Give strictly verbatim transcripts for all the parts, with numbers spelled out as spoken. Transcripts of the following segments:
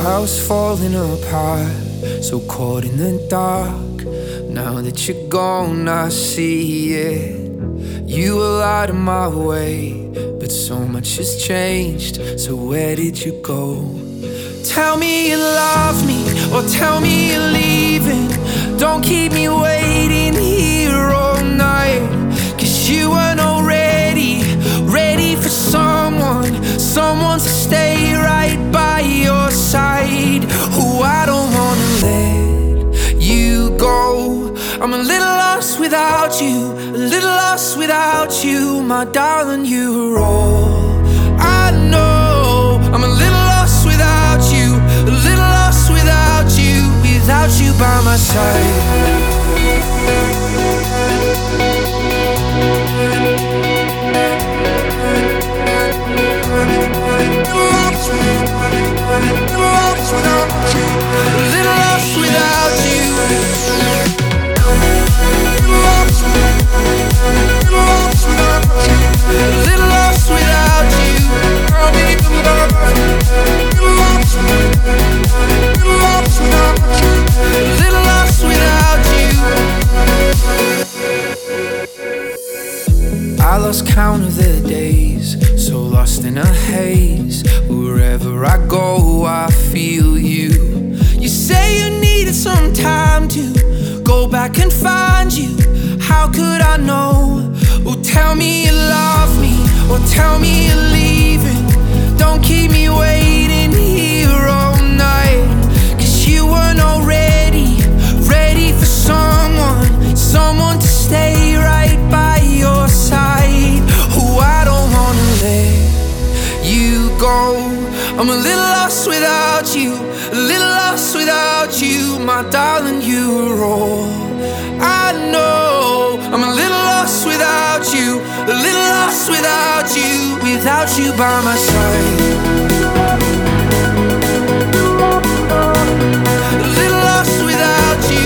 I was falling apart, so caught in the dark. Now that you're gone, I see it. You were out of my way, but so much has changed. So where did you go? Tell me you love me, or tell me you're leaving. Don't keep me waiting here all night, 'cause you weren't already ready for someone, someone to stay right by your side. Oh, I don't wanna let you go. I'm a little lost without you, a little lost without you. My darling, you're all I know. I'm a little lost without you, a little lost without you, without you by my side. I lost count of the days, so lost in a haze. Wherever I go, I feel you. You say you needed some time to go back and find you. How could I know? Oh, tell me you love me, or tell me you're leaving. Don't keep me waiting here all night, 'cause you weren't already ready for someone, someone to stay right by your side. Oh, I don't wanna let you go. I'm a little lost without you, a little lost without you. My darling, you're all I know. I'm a little lost without you, a little lost without you, without you by my side. A little lost without you.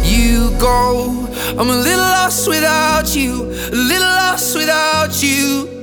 I'm a little lost without you, a little lost without you.